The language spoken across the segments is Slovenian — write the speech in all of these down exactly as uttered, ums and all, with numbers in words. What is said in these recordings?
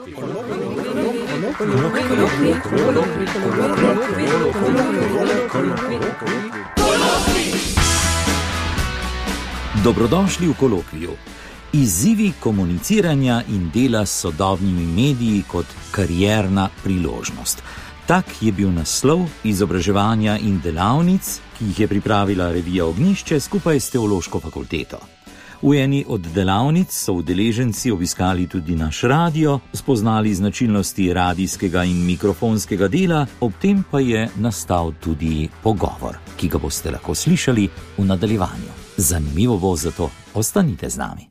Dobrodošli v kolokviju. Izzivi komuniciranja in dela s sodobnimi mediji kot karierna priložnost. Tak je bil naslov izobraževanja in delavnic, ki jih je pripravila revija Ognjišče skupaj s Teološko fakulteto. V eni od delavnic so udeleženci obiskali tudi naš radio, spoznali značilnosti radijskega in mikrofonskega dela, ob tem pa je nastal tudi pogovor, ki ga boste lahko slišali v nadaljevanju. Zanimivo bo, zato ostanite z nami.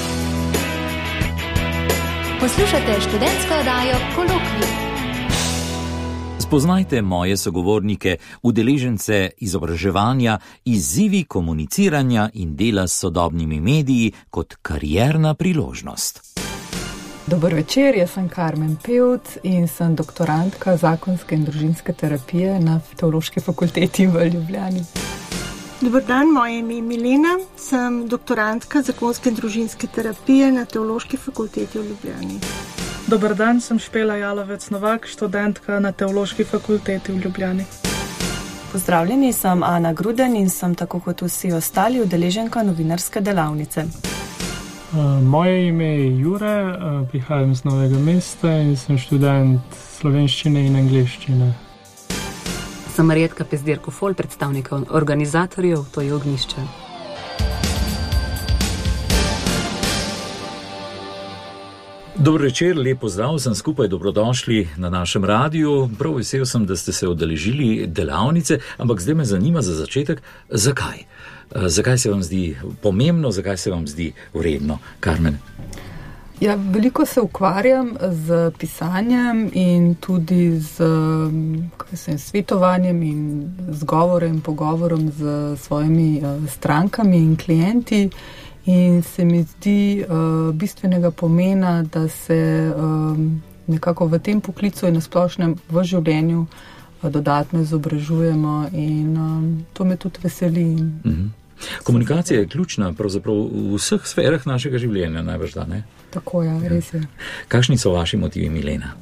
Poslušate študentsko oddajo Kolokvij. Spoznajte moje sogovornike, udeležence izobraževanja, izzivi komuniciranja in dela s sodobnimi mediji kot karierna priložnost. Dober večer, jaz sem Karmen Pevc in sem doktorantka zakonske in družinske terapije na Teološki fakulteti v Ljubljani. Dober dan, moje ime je Milena, sem doktorantka zakonske in družinske terapije na Teološki fakulteti v Ljubljani. Dober dan, sem Špela Jalovec Novak, študentka na Teološki fakulteti v Ljubljani. Pozdravljeni, sem Ana Gruden in sem tako kot vsi ostali udeleženka novinarske delavnice. Uh, moje ime je Jure, uh, prihajam iz Novega mesta in sem študent slovenščine in angleščine. Sem Marjetka Pezdirko-Fol, predstavnika organizatorjev, to je Ognjišče. Dobro večer, lep pozdrav, sem skupaj, dobrodošli na našem radiju. Prav vesel sem, da ste se udeležili delavnice, ampak zdaj me zanima za začetek, zakaj? Zakaj se vam zdi pomembno, zakaj se vam zdi vredno, Karmen? Ja, veliko se ukvarjam z pisanjem in tudi z kaj sem, svetovanjem in z govorem, pogovorom z svojimi strankami in klienti. In se mi zdi uh, bistvenega pomena, da se um, nekako v tem poklicu in na splošnem v življenju uh, dodatno izobražujemo in um, to me tudi veseli. Mm-hmm. Komunikacija je ključna pravzaprav v vseh sferah našega življenja, najbrž da, ne? Tako je, ja, res je. Kakšni so vaši motivi, Milena?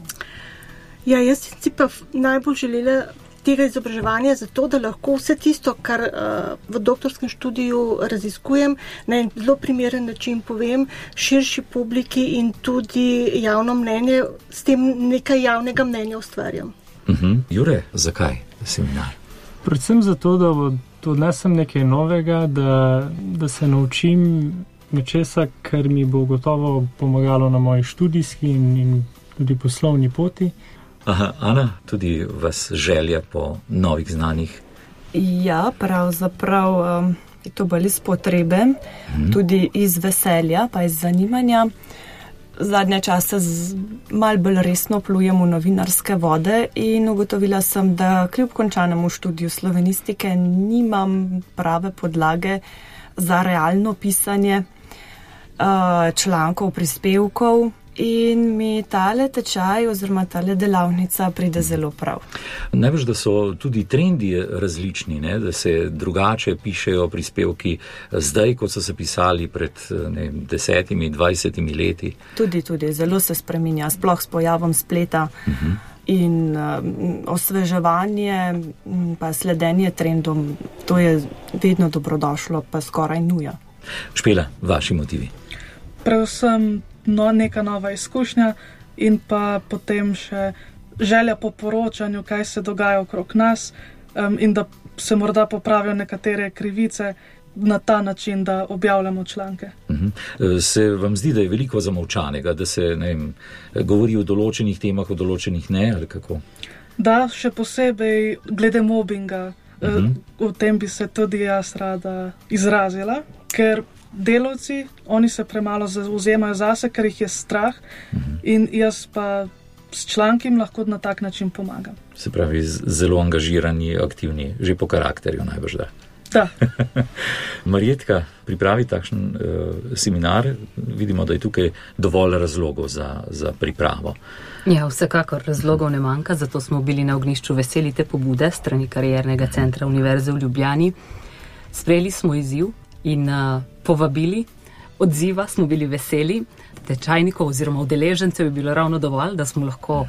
Ja, jaz si pa najbolj želela tega izobraževanja zato, da lahko vse tisto, kar uh, v doktorskem študiju raziskujem, na en zelo primeren način povem širši publiki in tudi javno mnenje, s tem nekaj javnega mnenja ustvarjam. Uh-huh. Jure, zakaj seminar? Predvsem zato, da odnesem nekaj novega, da, da se naučim nečesa, kar mi bo gotovo pomagalo na moji študijski in, in tudi poslovni poti. Aha, Ana, tudi vas želja po novih znanjih? Ja, pravzaprav um, je to bolj iz potrebe, hmm. tudi iz veselja, pa iz zanimanja. Zadnje čase z, mal bolj resno plujem v novinarske vode in ugotovila sem, da kljub končanemu študiju slovenistike nimam prave podlage za realno pisanje uh, člankov, prispevkov. In mi tale tečaj oziroma tale delavnica pride zelo prav. Najbrž, da so tudi trendi različni, ne? Da se drugače pišejo prispevki zdaj, kot so se pisali pred ne, desetimi, dvajsetimi leti. Tudi, tudi, zelo se spreminja, sploh s pojavom spleta uh-huh. in um, osveževanje pa sledenje trendom, to je vedno dobrodošlo, pa skoraj nuja. Špela, vaši motivi? Predvsem no, neka nova izkušnja in pa potem še želja po poročanju, kaj se dogaja okrog nas um, in da se morda popravijo nekatere krivice na ta način, da objavljamo članke. Uh-huh. Se vam zdi, da je veliko zamolčanega, da se ne vem, govori o določenih temah, o določenih ne, ali kako? Da, še posebej glede mobinga, uh-huh. o tem bi se tudi jaz rada izrazila, ker delavci, oni se premalo zauzemajo zase, ker jih je strah uh-huh. in jaz pa s članki lahko na tak način pomagam. Se pravi, zelo angažirani, aktivni, že po karakterju najbrž da. Da. Marjetka, pripravi takšen uh, seminar, vidimo, da je tukaj dovolj razlogov za, za pripravo. Ja, vsekakor razlogov ne manjka, zato smo bili na Ognjišču veseli te pobude strani Kariernega centra Univerze v Ljubljani. Sprejeli smo izziv in uh, povabili odziva, smo bili veseli. Tečajnikov oziroma udeležencev je bilo ravno dovolj, da smo lahko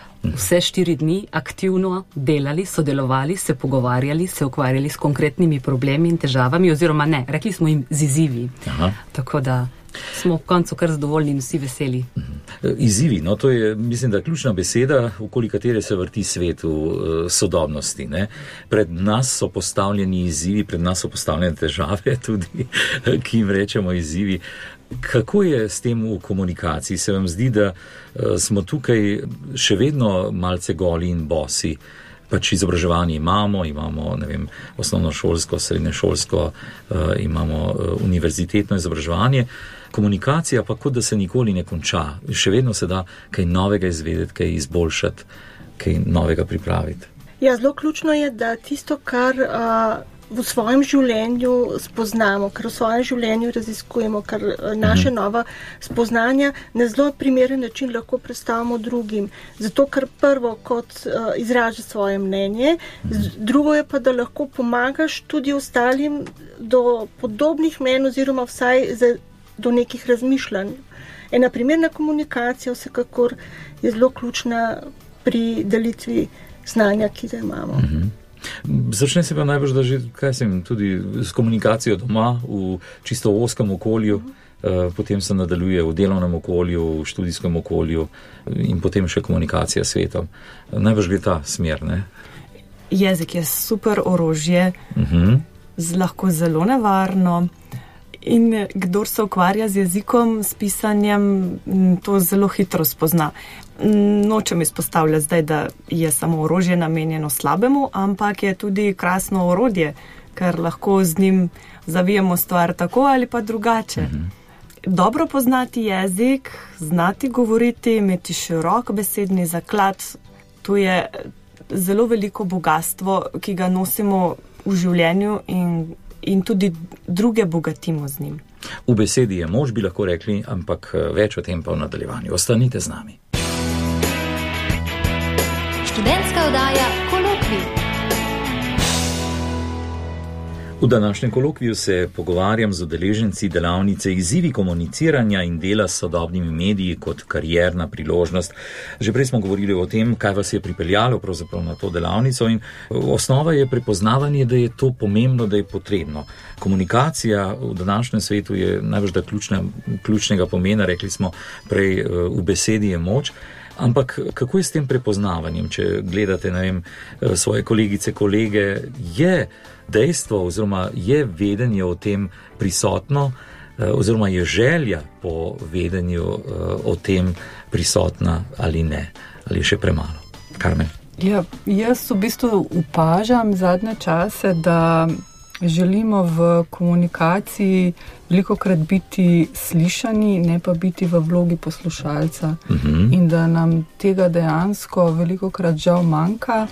vse štiri dni aktivno delali, sodelovali, se pogovarjali, se ukvarjali s konkretnimi problemi in težavami, oziroma ne, rekli smo jim z izzivi. Aha. Tako da smo v koncu kar zadovoljni in vsi veseli. Izzivi, no to je, mislim, da ključna beseda, okoli katere se vrti svet v sodobnosti. Ne? Pred nas so postavljeni izzivi, pred nas so postavljene težave tudi, ki jim rečemo izzivi. Kako je s tem v komunikaciji? Se vam zdi, da smo tukaj še vedno malce goli in bosi? Pač izobraževanje imamo, imamo, ne vem, osnovnošolsko, srednješolsko, imamo univerzitetno izobraževanje. Komunikacija pa kot da se nikoli ne konča. Še vedno se da kaj novega izvedeti, kaj izboljšati, kaj novega pripraviti. Ja, zelo ključno je, da tisto, kar uh, v svojem življenju spoznamo, kar v svojem življenju raziskujemo, kar uh, naše mhm. nova spoznanja na zelo primeren način lahko predstavimo drugim. Zato, ker prvo kot uh, izraža svoje mnenje, mhm. drugo je pa, da lahko pomagaš tudi ostalim do podobnih mnen oziroma vsaj za do nekih razmišljanj. Ena primerna komunikacija vsekakor je zelo ključna pri delitvi znanja, ki ga imamo. Mm-hmm. Začne se pa najbolj, da že, kaj sem, tudi s komunikacijo doma, v čisto oskem okolju, mm-hmm. uh, potem se nadaljuje v delovnem okolju, v študijskem okolju in potem še komunikacija s svetom. Najbolj gre ta smer, ne? Jezik je super orožje, mm-hmm. z lahko zelo nevarno. In kdor se ukvarja z jezikom, s pisanjem, to zelo hitro spozna. Nočem izpostavljati zdaj, da je samo orožje namenjeno slabemu, ampak je tudi krasno orodje, ker lahko z njim zavijemo stvar tako ali pa drugače. Mhm. Dobro poznati jezik, znati govoriti, imeti širok besedni zaklad, to je zelo veliko bogastvo, ki ga nosimo v življenju in in tudi druge bogatimo z njim. V besedi je moč, bi lahko rekli, ampak več o tem pa v nadaljevanju. Ostanite z nami. Študentska oddaja Kolokvij. V današnjem kolokviju se pogovarjam z udeleženci delavnice Izzivi komuniciranja in dela s sodobnimi mediji kot karierna priložnost. Že prej smo govorili o tem, kaj vas je pripeljalo pravzaprav na to delavnico in osnova je prepoznavanje, da je to pomembno, da je potrebno. Komunikacija v današnjem svetu je največ ključna, ključnega pomena, rekli smo prej, v besedi je moč. Ampak kako je s tem prepoznavanjem, če gledate, ne vem, svoje kolegice, kolege, je dejstvo oziroma je vedenje o tem prisotno oziroma je želja po vedenju o tem prisotna ali ne, ali še premalo? Karmen? Ja, jaz v bistvu opažam zadnje čase, da želimo v komunikaciji velikokrat biti slišani, ne pa biti v vlogi poslušalca. Uh-huh. In da nam tega dejansko velikokrat žal manjka.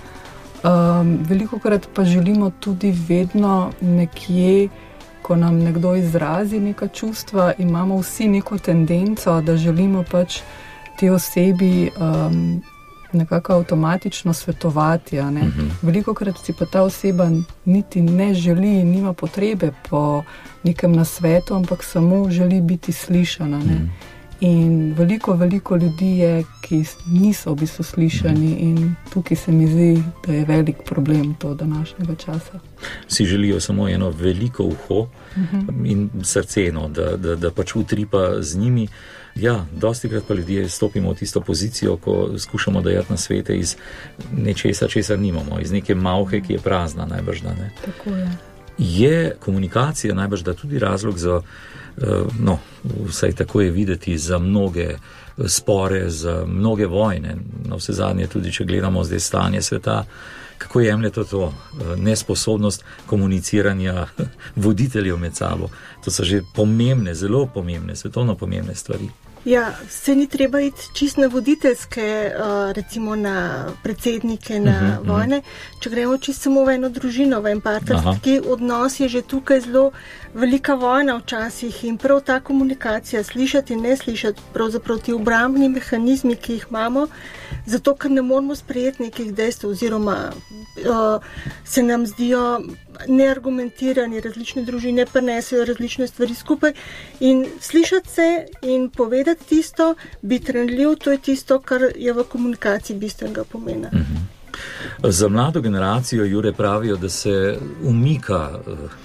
Um, velikokrat pa želimo tudi vedno nekje, ko nam nekdo izrazi neka čustva, imamo vsi neko tendenco, da želimo pač te osebi um, nekako avtomatično svetovati. A ne? Uh-huh. Velikokrat si pa ta oseba niti ne želi, nima potrebe po nekem nasvetu, ampak samo želi biti slišana. Ne? Uh-huh. In veliko, veliko ljudi je, ki niso v bistvu slišani uh-huh. in tukaj se mi zdi, da je velik problem to današnjega časa. Si želijo samo eno veliko uho uh-huh. in srce, no, da, da, da pač utripa z njimi. Ja, dostikrat pa ljudje stopimo v tisto pozicijo, ko skušamo dajati na svete iz nečesa, česa nimamo, iz neke malhe, ki je prazna najbrž, da ne. Tako je. Je komunikacija najbrž, da tudi razlog za, no, vsaj tako je videti, za mnoge spore, za mnoge vojne, na vse zadnje tudi, če gledamo zdaj stanje sveta, kako jemljete to nesposobnost komuniciranja voditeljev med sabo. To so že pomembne, zelo pomembne, svetovno pomembne stvari. Ja, se ni treba iti čist na voditeljske, recimo na predsednike, na uh-huh, vojne. Če gremo čist samo v eno družino, v en partnerski odnos, je že tukaj zelo velika vojna včasih in prav ta komunikacija, slišati in ne slišati, pravzaprav ti obrambni mehanizmi, ki jih imamo, zato ker ne moramo sprejeti nekih dejstev oziroma uh, se nam zdijo neargumentirani, različne družine prenesejo različne stvari skupaj in slišati se in povedati tisto, biti renljiv, to je tisto, kar je v komunikaciji bistvenega pomena. Mhm. Za mlado generacijo, Jure, pravijo, da se umika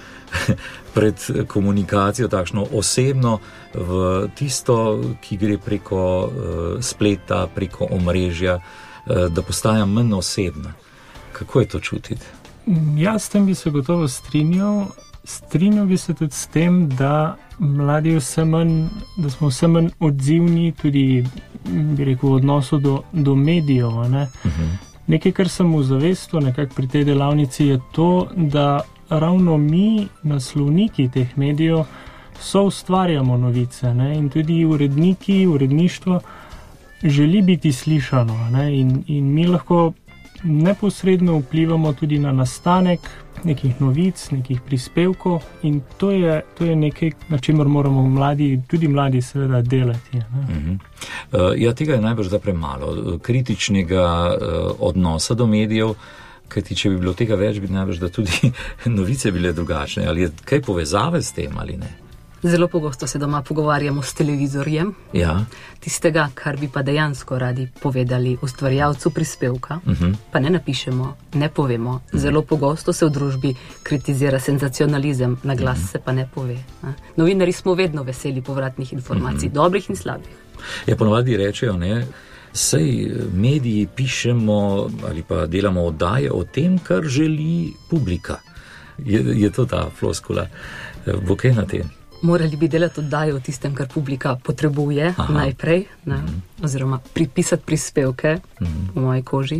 pred komunikacijo takšno osebno v tisto, ki gre preko spleta, preko omrežja, da postaja manj osebna. Kako je to čutiti? Ja, s tem bi se gotovo strinjal. Strinjal bi se tudi s tem, da mladi vse manj, da smo vse manj odzivni tudi, bi rekel, v odnosu do, do medijev, ne? Uh-huh. Nekaj, kar sem v zavestu nekako pri tej delavnici, je to, da ravno mi, naslovniki teh medijev, so ustvarjamo novice, ne? In tudi uredniki, uredništvo želi biti slišano, ne? In, in mi lahko neposredno vplivamo tudi na nastanek nekih novic, nekih prispevkov in to je, to je nekaj, na čemer moramo mladi, tudi mladi seveda delati. Uh-huh. Uh, ja, tega je najbrž da premalo. Kritičnega uh, odnosa do medijev, kajti če bi bilo tega več, bi najbrž da tudi novice bile drugačne. Ali je kaj povezave s tem ali ne? Zelo pogosto se doma pogovarjamo s televizorjem, ja. Tistega, kar bi pa dejansko radi povedali ustvarjalcu prispevka, uh-huh. pa ne napišemo, ne povemo. Uh-huh. Zelo pogosto se v družbi kritizira senzacionalizem, na glas uh-huh. se pa ne pove. Ne? Novinari smo vedno veseli povratnih informacij, uh-huh. dobrih in slabih. Ja, ponovadi rečejo, ne, sej mediji pišemo ali pa delamo oddaje o tem, kar želi publika. Je, je to ta floskula? Bo kaj na tem? Morali bi delati oddaje o tistem, kar publika potrebuje. Aha. Najprej, ne, mm-hmm. oziroma pripisati prispevke mm-hmm. v moji koži.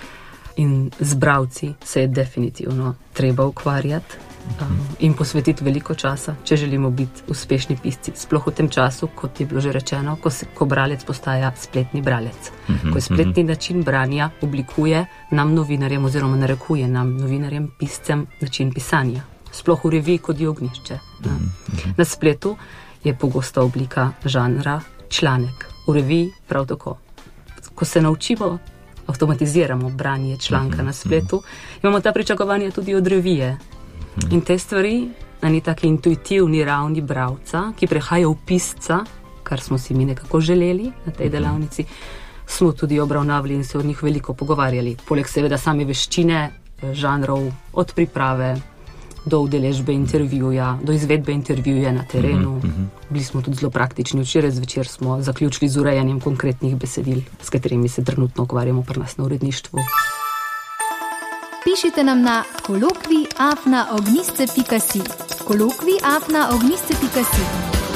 In z bralci se je definitivno treba ukvarjati mm-hmm. um, in posvetiti veliko časa, če želimo biti uspešni pisci. Sploh v tem času, kot je bilo že rečeno, ko, se, ko bralec postaja spletni bralec. Mm-hmm. Ko je spletni mm-hmm. način branja oblikuje nam novinarjem oziroma narekuje nam novinarjem, piscem način pisanja. Sploh v reviji kot je ognjišče. Mm-hmm. Na spletu je pogosta oblika žanra članek. V reviji prav tako. Ko se naučimo, avtomatiziramo branje članka mm-hmm. na spletu, imamo ta pričakovanja tudi od revije. Mm-hmm. In te stvari na ni taki intuitivni ravni bralca, ki prehaja v pisca, kar smo si mi nekako želeli na tej delavnici, smo tudi obravnavali in se od njih veliko pogovarjali. Poleg seveda same veščine, žanrov, od priprave do udeležbe intervjuja, do izvedbe intervjuja na terenu. Mm-hmm. Bili smo tudi zelo praktični. Včeraj zvečer smo zaključili z urejanjem konkretnih besedil, s katerimi se trenutno ukvarjamo pri nas na uredništvu. Pišite nam na kolokvij afna ognjišče pika si. kolokvij afna ognjišče pika si.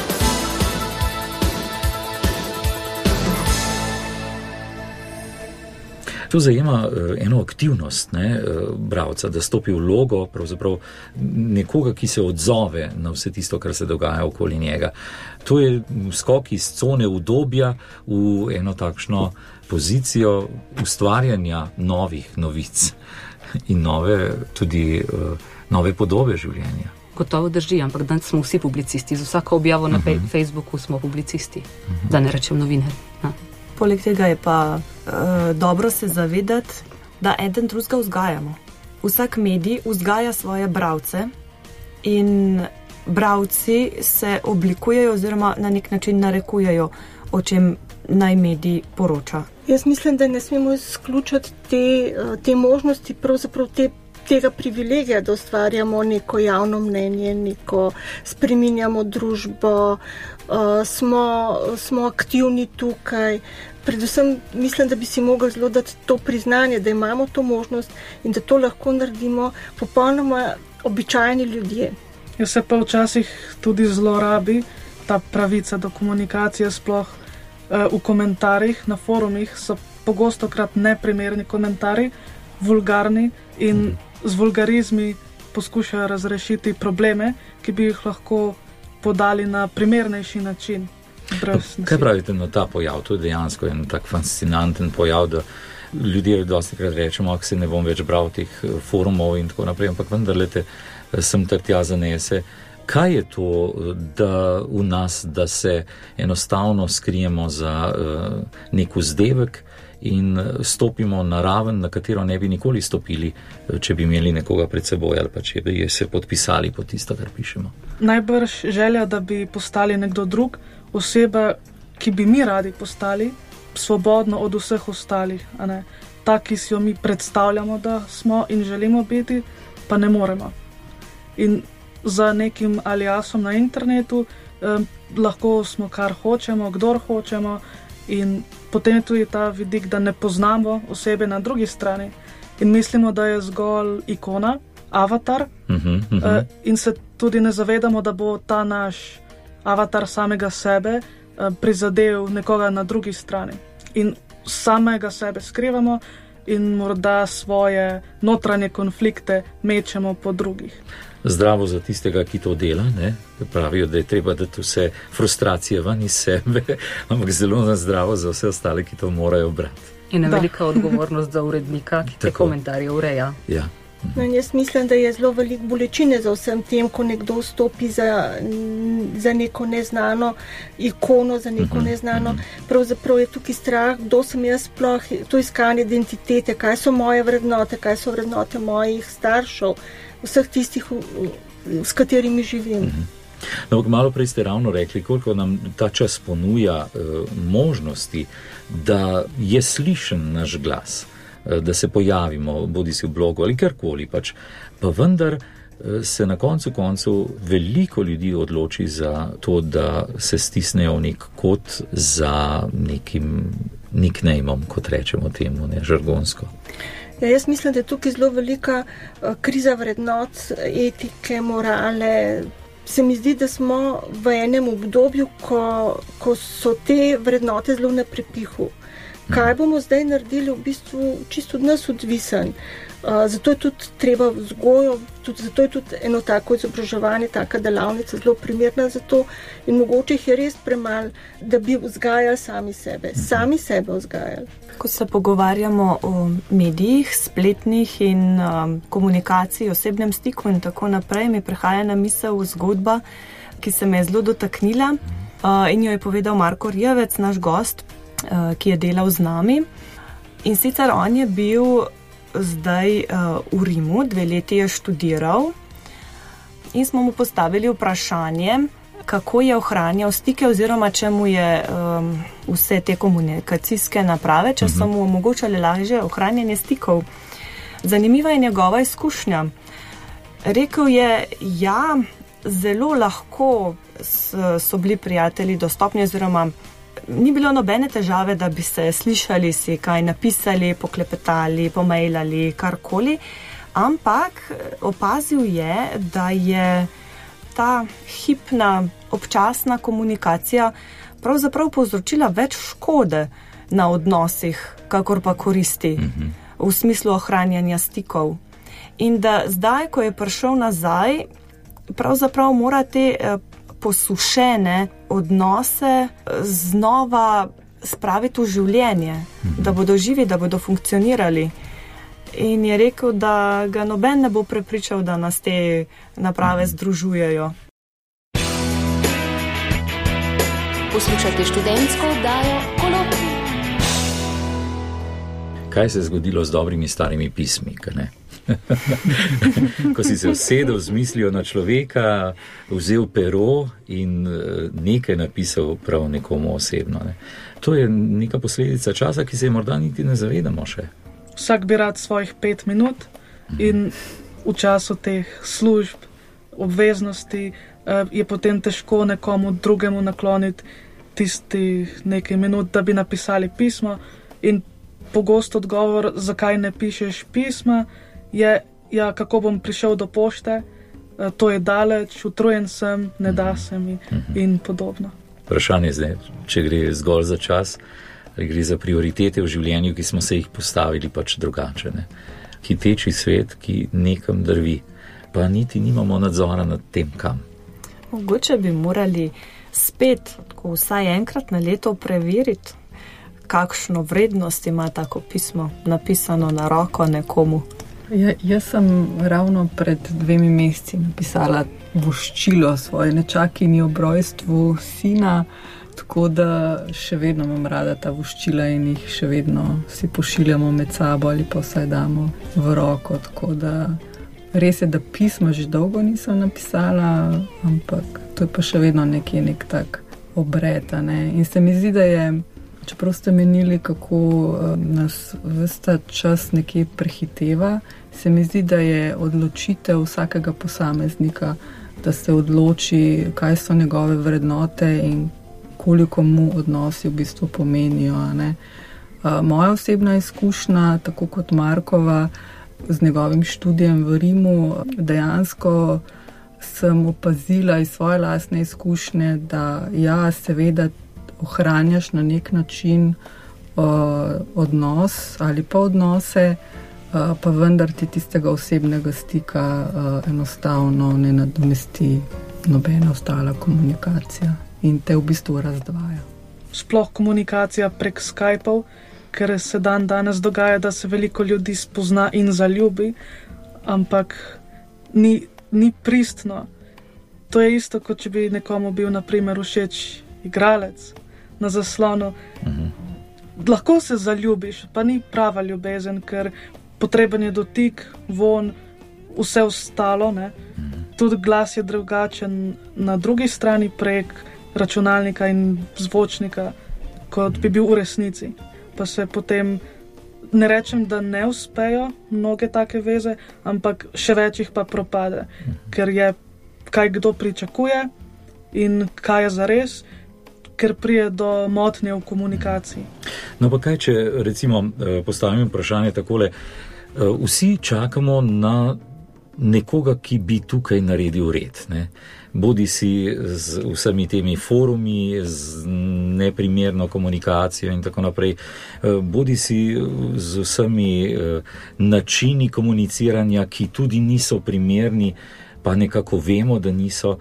To zajema uh, eno aktivnost, ne, uh, bralca, da stopi v vlogo, pravzaprav nekoga, ki se odzove na vse tisto, kar se dogaja okoli njega. To je skok iz cone udobja v eno takšno pozicijo ustvarjanja novih novic in nove, tudi uh, nove podobe življenja. Gotovo drži, ampak danes smo vsi publicisti. Z vsako objavo na uh-huh. Facebooku smo publicisti, uh-huh. da ne rečem novinarji. Ja. Poleg tega je pa uh, dobro se zavedati, da eden drugega vzgajamo. Vsak medij vzgaja svoje bralce in bralci se oblikujejo oziroma na nek način narekujejo, o čem naj medij poroča. Jaz mislim, da ne smemo izključiti te, te možnosti, pravzaprav te, tega privilegija, da ustvarjamo neko javno mnenje, neko spreminjamo družbo, uh, smo, smo aktivni tukaj. Predvsem mislim, da bi si mogli zelo dati to priznanje, da imamo to možnost in da to lahko naredimo popolnoma običajni ljudje. Jaz se pa včasih tudi zlorabi ta pravica do komunikacije, sploh uh, v komentarjih na forumih so pogostokrat neprimerni komentarji, vulgarni in z vulgarizmi poskušajo razrešiti probleme, ki bi jih lahko podali na primernejši način. Kaj pravite na ta pojav? To je dejansko en tak fascinanten pojav, da ljudje dostikrat rečemo, ak se ne bom več bral teh forumov in tako naprej, ampak vendar lete sem ter tja zanese. Kaj je to, da v nas, da se enostavno skrijemo za uh, nek vzdevek in stopimo na raven, na katero ne bi nikoli stopili, če bi imeli nekoga pred seboj ali pa če bi se podpisali pod tisto, kar pišemo? Najbrž želja, da bi postali nekdo drug, oseba, ki bi mi radi postali, svobodno od vseh ostalih, a ne? Ta, ki si jo mi predstavljamo, da smo in želimo biti, pa ne moremo. In za nekim aliasom na internetu eh, lahko smo kar hočemo, kdor hočemo, in potem je tudi ta vidik, da ne poznamo osebe na drugi strani in mislimo, da je zgolj ikona, avatar, uh-huh, uh-huh. Uh, in se tudi ne zavedamo, da bo ta naš avatar samega sebe uh, prizadel nekoga na drugi strani. In samega sebe skrivamo in morda svoje notranje konflikte mečemo po drugih. Zdravo za tistega, ki to dela, ne? Pravijo, da je treba dati vse frustracije ven iz sebe, ampak zelo zdravo za vse ostale, ki to morajo brati. In je velika odgovornost za urednika, ki te komentarje ureja. Ja. No, jaz mislim, da je zelo veliko bolečine za vsem tem, ko nekdo stopi za, za neko neznano ikono, za neko uh-huh, neznano. Uh-huh. Pravzaprav je tukaj strah, kdo sem jaz sploh, to iskanje identitete, kaj so moje vrednote, kaj so vrednote mojih staršev, vseh tistih, s katerimi živim. Uh-huh. No, malo prej ste ravno rekli, koliko nam ta čas ponuja uh, možnosti, da je slišen naš glas, da se pojavimo, bodi si v blogu ali karkoli pač, pa vendar se na koncu koncu veliko ljudi odloči za to, da se stisnejo v nek kot za nekim nicknameom, kot rečemo temu, ne, žargonsko. Ja, jaz mislim, da je tukaj zelo velika uh, kriza vrednot, etike, morale. Se mi zdi, da smo v enem obdobju, ko, ko so te vrednote zelo na prepihu. Kaj bomo zdaj naredili, v bistvu čisto od nas odvisen. Uh, zato je tudi treba vzgojo, tudi, zato je tudi eno tako izobraževanje, taka delavnica zelo primerna za to in mogoče jih je res premalo, da bi vzgajali sami sebe, sami sebe vzgajali. Ko se pogovarjamo o medijih, spletnih in um, komunikaciji, osebnem stiku in tako naprej, mi prihaja na misel zgodba, ki se me je zelo dotaknila uh, in jo je povedal Marko Rijavec, naš gost, ki je delal z nami. In sicer on je bil zdaj uh, v Rimu, dve leti je študiral in smo mu postavili vprašanje, kako je ohranjal stike oziroma če mu je um, vse te komunikacijske naprave, če so mu omogočali lažje ohranjanje stikov. Zanimiva je njegova izkušnja. Rekel je, ja, zelo lahko so bili prijatelji dostopni oziroma ni bilo nobene težave, da bi se slišali, si kaj napisali, poklepetali, pomailali, karkoli, ampak opazil je, da je ta hipna, občasna komunikacija pravzaprav povzročila več škode na odnosih, kakor pa koristi, mm-hmm. v smislu ohranjanja stikov. In da zdaj, ko je prišel nazaj, pravzaprav mora te posušene odnose znova spraviti v življenje, da bodo živi, da bodo funkcionirali. In je rekel, da ga noben ne bo prepričal, da nas te naprave združujejo. Poslušajte študentsko oddajo Kolokvij. Kaj se je zgodilo z dobrimi starimi pismi, kaj ne? Ko si se usedel z mislijo na človeka, vzel pero in nekaj napisal prav nekomu osebno. Ne? To je neka posledica časa, ki se je morda niti ne zavedamo še. Vsak bi rad svojih pet minut in v času teh služb, obveznosti je potem težko nekomu drugemu nakloniti tistih nekaj minut, da bi napisali pismo. In pogost odgovor, zakaj ne pišeš pisma, je, ja, kako bom prišel do pošte, to je daleč, utrujen sem, ne da se mi in podobno. Vprašanje zdaj, če gre zgolj za čas, ali gre za prioritete v življenju, ki smo se jih postavili pač drugače. Ne? Hiteči svet, ki nekam drvi, pa niti nimamo nadzora nad tem, kam. Mogoče bi morali spet, tako vsaj enkrat na leto preveriti, kakšno vrednost ima tako pismo napisano na roko nekomu. Ja, jaz sem ravno pred dvemi meseci napisala voščilo svoje nečakinji ob rojstvu sina, tako da še vedno imam rada ta voščila in jih še vedno si pošiljamo med sabo ali pa vsaj damo v roko, tako da res je, da pisma že dolgo nisem napisala, ampak to je pa še vedno nekje nek tak obred, ne? In se mi zdi, da je, čeprav ste menili, kako nas vsta čas nekje prehiteva, se mi zdi, da je odločitev vsakega posameznika, da se odloči, kaj so njegove vrednote in koliko mu odnosi v bistvu pomenijo, ne? Moja osebna izkušnja, tako kot Markova, z njegovim študijem v Rimu, dejansko sem opazila iz svoje lastne izkušnje, da ja, seveda ohranjaš na nek način uh, odnos ali pa odnose, uh, pa vendar ti tistega osebnega stika uh, enostavno ne nadomesti nobena ostala komunikacija in te v bistvu razdvaja. Sploh komunikacija prek Skypeov, ker se dan danes dogaja, da se veliko ljudi spozna in zaljubi, ampak ni, ni pristno. To je isto, kot če bi nekomu bil na primer všeč igralec na zaslonu. Mhm. Lahko se zaljubiš, pa ni prava ljubezen, ker potreben je dotik, von, vse ostalo, ne. Mhm. Tudi glas je drugačen na drugi strani prek računalnika in zvočnika, kot bi bil v resnici. Pa se potem, ne rečem, da ne uspejo mnoge take veze, ampak še več jih pa propade, ker je, kaj kdo pričakuje in kaj je zares, ker prije do motnje v komunikaciji. No pa kaj, če recimo postavim vprašanje takole, vsi čakamo na nekoga, ki bi tukaj naredil red, ne? Bodi si z vsemi temi forumi, z neprimerno komunikacijo in tako naprej, bodi si z vsemi načini komuniciranja, ki tudi niso primerni, pa nekako vemo, da niso.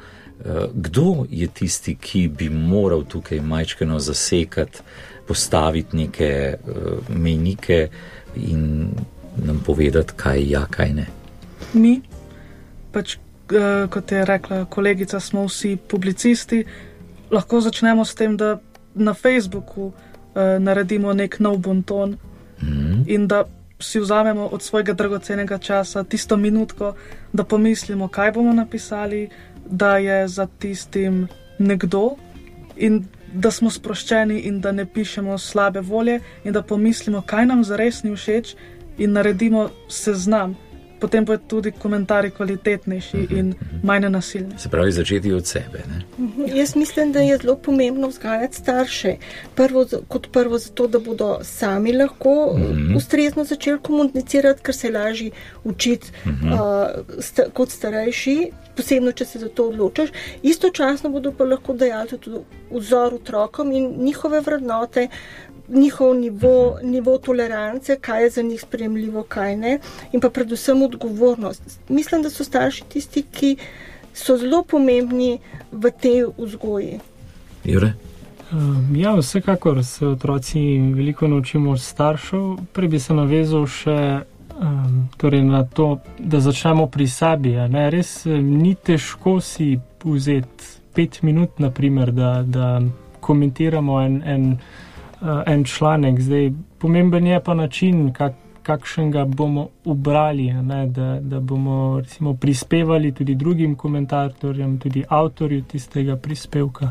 Kdo je tisti, ki bi moral tukaj majčkeno zasekati, postaviti neke mejnike in nam povedati, kaj ja, kaj ne? Mi, pač kot je rekla kolegica, smo vsi publicisti, lahko začnemo s tem, da na Facebooku eh, naredimo nek nov bonton mm. in da si vzamemo od svojega dragocenega časa tisto minutko, da pomislimo, kaj bomo napisali, da je za tistim nekdo in da smo sproščeni in da ne pišemo slabe volje in da pomislimo, kaj nam zares ni všeč in naredimo seznam. Potem pa je tudi komentarji kvalitetnejši in manj nasilni. Se pravi, začeti od sebe, ne? Jaz mislim, da je zelo pomembno vzgajati starše. Prvo, kot prvo zato, da bodo sami lahko mm-hmm. ustrezno začeli komunicirati, ker se lažje učiti mm-hmm. uh, sta, kot starejši, posebno, če se za to odločiš. Istočasno bodo pa lahko dajali tudi vzor otrokom in njihove vrednote, njihov nivo, nivo tolerance, kaj je za njih sprejemljivo, kaj ne, in pa predvsem odgovornost. Mislim, da so starši tisti, ki so zelo pomembni v tej vzgoji. Jure? Um, ja, vsekakor se otroci veliko naučimo od staršev. Prej bi se navezal še um, torej na to, da začnemo pri sebi. Ne? Res ni težko si vzeti pet minut, na primer, da, da komentiramo en, en en članek. Zdaj, pomemben je pa način, kak, kakšen ga bomo ubrali, ne? Da, da bomo recimo prispevali tudi drugim komentatorjem, tudi avtorju tistega prispevka.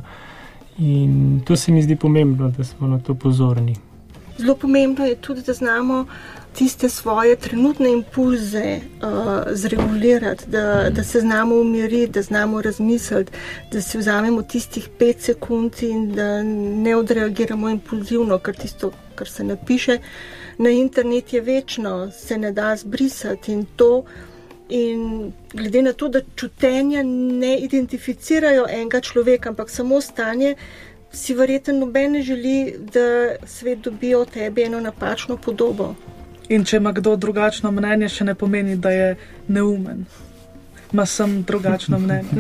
In to se mi zdi pomembno, da smo na to pozorni. Zelo pomembno je tudi, da znamo tiste svoje trenutne impulze uh, zregulirati, da, da se znamo umiriti, da znamo razmisliti, da si vzamemo tistih pet sekund in da ne odreagiramo impulzivno, ker tisto, kar se napiše na internet, je večno, se ne da zbrisati in to. In glede na to, da čutenja ne identificirajo enega človeka, ampak samo stanje, si verjetno noben ne želi, da svet dobi od tebe eno napačno podobo. In če ima kdo drugačno mnenje, še ne pomeni, da je neumen. ima sem drugačno mnenje.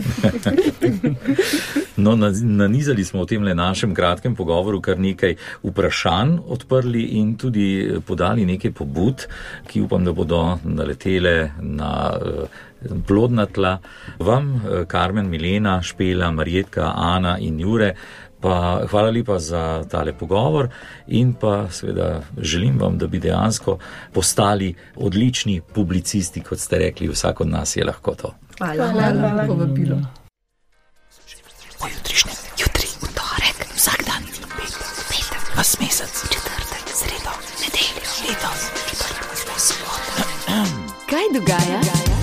No, nanizali smo v tem le našem kratkem pogovoru kar nekaj vprašanj odprli in tudi podali nekaj pobud, ki upam, da bodo naletele na plodna tla. Vam, Karmen, Milena, Špela, Marjetka, Ana in Jure, pa hvala lepa za tale pogovor in pa seveda želim vam, da bi dejansko postali odlični publicisti, kot ste rekli, vsak od nas je lahko to. Hvala, hvala, hvala. Povabilo. Pojutrišnjem, jutri, v torek, vsak dan, petek, petek, vas mesec, četrtek, sredo, nedeljo, letos, četrtek, sobota. Kaj dogaja?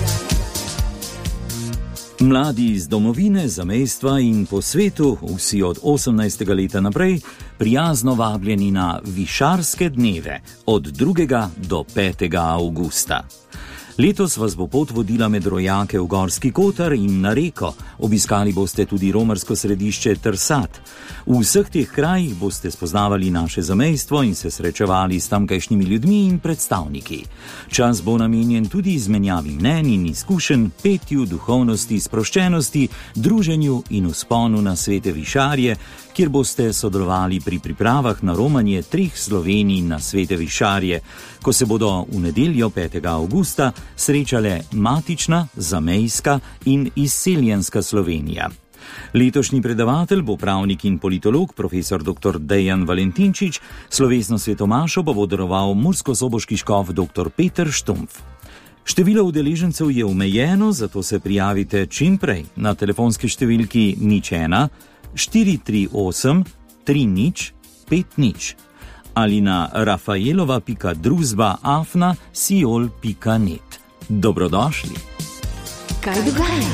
Mladi iz domovine, zamejstva in po svetu, vsi od osemnajstega leta naprej, prijazno vabljeni na Višarske dneve od drugega do petega avgusta. Letos vas bo pot vodila med rojake v Gorski Kotar in na Reko. Obiskali boste tudi romarsko središče Trsat. V vseh teh krajih boste spoznavali naše zamejstvo in se srečevali s tamkajšnjimi ljudmi in predstavniki. Čas bo namenjen tudi izmenjavi mnenj in izkušenj, petju, duhovnosti, sproščenosti, druženju in vzponu na svete višarje, kjer boste sodelovali pri pripravah na romanje treh Slovenij na svete višarje, ko se bodo v nedeljo petega avgusta srečale matična, zamejska in izseljenska Slovenija. Letošnji predavatelj bo pravnik in politolog profesor doktor Dejan Valentinčič, slovesno svetomašo bo vodroval murskosoboški škof doktor Peter Štumpf. Število udeležencev je omejeno, zato se prijavite čim prej na telefonski številki nič ena štiri tri osem tri nič pet nič ali na rafaelova pika druzba afna siol pika net. Dobrodošli. Kaj dogaja?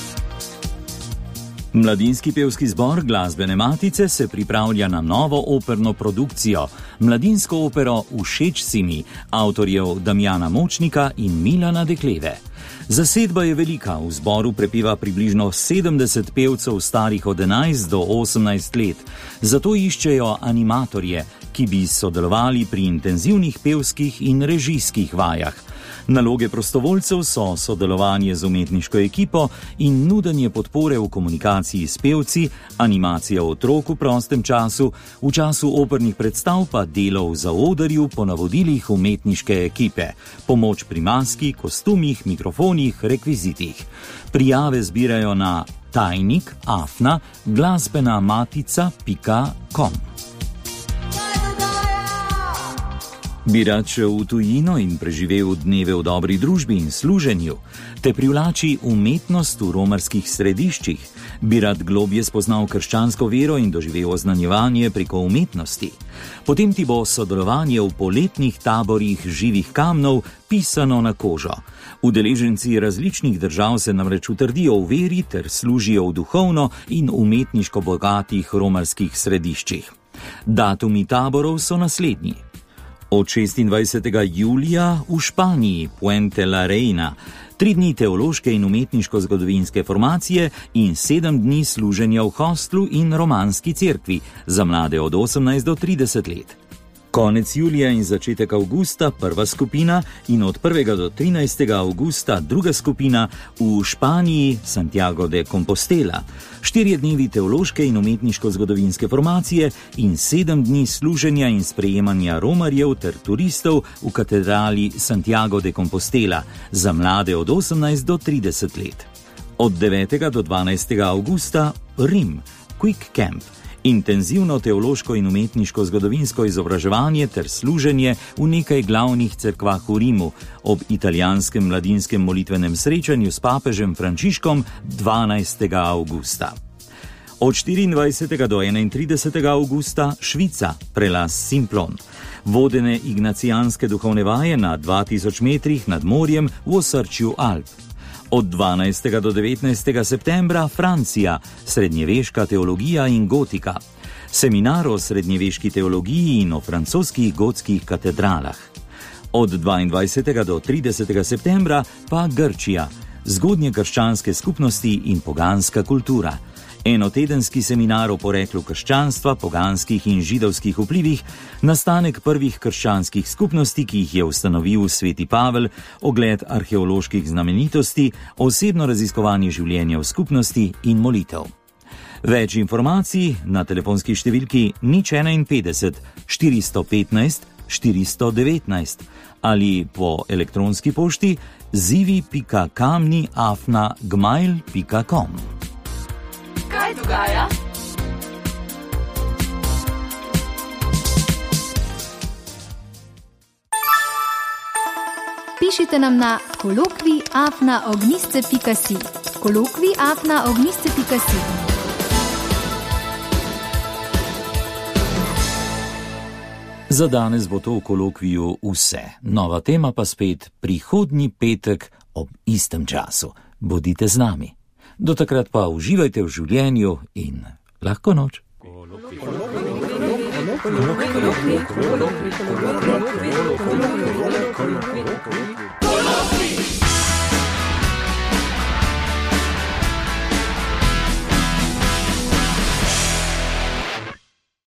Mladinski pevski zbor Glasbene matice se pripravlja na novo operno produkcijo, mladinsko opero Všeč si mi, avtorjev Damjana Močnika in Milana Dekleve. Zasedba je velika, v zboru prepeva približno sedemdeset pevcev starih od enajst do osemnajst let, zato iščejo animatorje, ki bi sodelovali pri intenzivnih pevskih in režijskih vajah. Naloge prostovoljcev so sodelovanje z umetniško ekipo in nudenje podpore v komunikaciji s pevci, animacija otrok v prostem času, v času opernih predstav pa delo v zaodrju po navodilih umetniške ekipe, pomoč pri maski, kostumih, mikrofonih, rekvizitih. Prijave zbirajo na tajnik afna glasbena matica pika com. Bi rad šel v tujino in preživel dneve v dobri družbi in služenju, te privlači umetnost v romarskih središčih, bi rad globje spoznal krščansko vero in doživel oznanjevanje preko umetnosti. Potem ti bo sodelovanje v poletnih taborih živih kamnov pisano na kožo. Udeleženci različnih držav se namreč utrdijo v veri ter služijo v duhovno in umetniško bogatih romarskih središčih. Datumi taborov so naslednji. Od šestindvajsetega julija v Španiji, Puente la Reina, tri dni teološke in umetniško-zgodovinske formacije in sedem dni služenja v hostlu in romanski cerkvi za mlade od osemnajst do trideset let. Konec julija in začetek avgusta prva skupina in od prvega do trinajstega avgusta druga skupina v Španiji, Santiago de Compostela. Štirje dnevi teološke in umetniško-zgodovinske formacije in sedem dni služenja in sprejemanja romarjev ter turistov v katedrali Santiago de Compostela za mlade od osemnajst do trideset let. Od devetega do dvanajstega avgusta Rim, Quick Camp. Intenzivno teološko in umetniško-zgodovinsko izobraževanje ter služenje v nekaj glavnih cerkvah v Rimu ob italijanskem mladinskem molitvenem srečanju s papežem Frančiškom dvanajstega avgusta. Od štiriindvajsetega do enaintridesetega avgusta Švica, prelaz Simplon. Vodene ignacijanske duhovne vaje na dva tisoč metrih nad morjem v osrčju Alp. Od dvanajstega do devetnajstega septembra Francija, srednjeveška teologija in gotika. Seminar o srednjeveški teologiji in o francoskih gotskih katedralah. Od dvaindvajsetega do tridesetega septembra pa Grčija, zgodnje krščanske skupnosti in poganska kultura. Enotedenski seminar o poreklu krščanstva, poganskih in židovskih vplivih, nastanek prvih krščanskih skupnosti, ki jih je ustanovil sveti Pavel, ogled arheoloških znamenitosti, osebno raziskovanje življenja v skupnosti in molitev. Več informacij na telefonski številki nič enainpetdeset štiristo petnajst štiristo devetnajst ali po elektronski pošti zivi pika kamni afna gmail pika com. Kaj dogaja? Pišite nam na kolokvij afna ognjišče pika si. kolokvij afna ognjišče pika si. Za danes bo to v kolokviju vse. Nova tema pa spet prihodnji petek ob istem času. Bodite z nami. Do takrat pa uživajte v življenju in lahko noč. Kolokvij.